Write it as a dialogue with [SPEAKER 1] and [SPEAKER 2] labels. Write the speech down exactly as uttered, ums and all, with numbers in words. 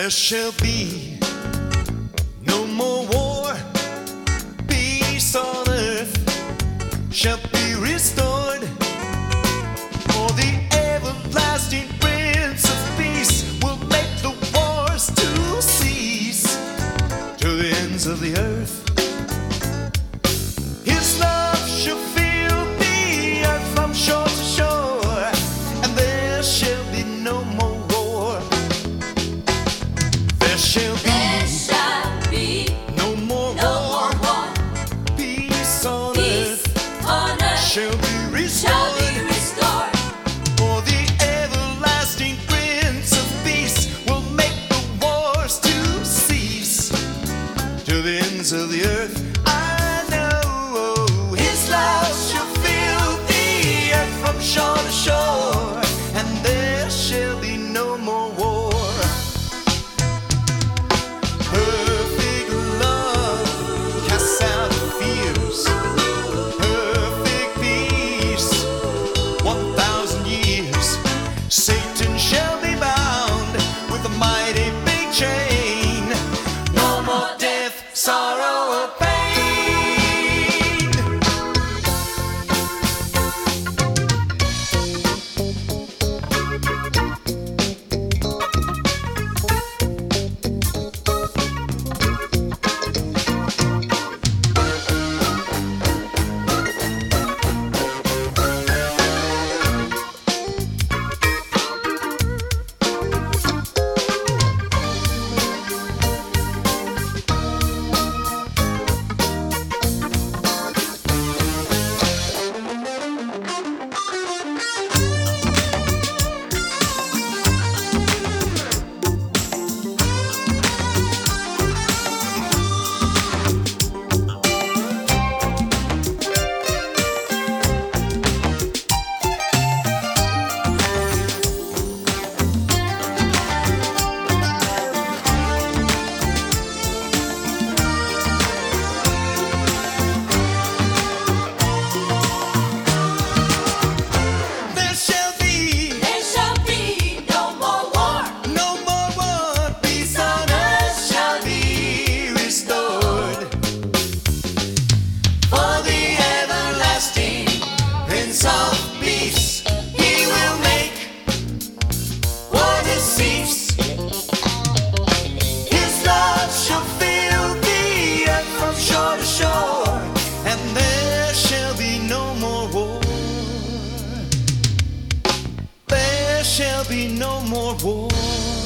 [SPEAKER 1] There shall be no more war. Peace on earth shall be restored. For the everlasting Prince of Peace will make the wars to cease to the ends of the earth. His love shall fill the earth from shore to shore, and there shall be no more war. There shall be,
[SPEAKER 2] There shall be
[SPEAKER 1] no more
[SPEAKER 2] no
[SPEAKER 1] war.
[SPEAKER 2] more war.
[SPEAKER 1] Peace on
[SPEAKER 2] Peace
[SPEAKER 1] earth
[SPEAKER 2] on earth
[SPEAKER 1] shall be
[SPEAKER 2] shall
[SPEAKER 1] restored.
[SPEAKER 2] be restored.
[SPEAKER 1] For the everlasting Prince of Peace will make the wars to cease to the ends of the earth. I know His love shall fill the earth from shore to shore, and there shall be no more war. Perfect love casts out fears. Perfect peace, one thousand years. Satan shall be bound with a mighty big chain. No more death, sorrow, or pain. There shall be
[SPEAKER 2] There shall be no more war.
[SPEAKER 1] no more war. Peace on earth shall be restored. For the everlasting Prince of Peace, He will make war to cease. His love shall fill the earth from shore to shore, and there shall be no more war. There shall be no more war.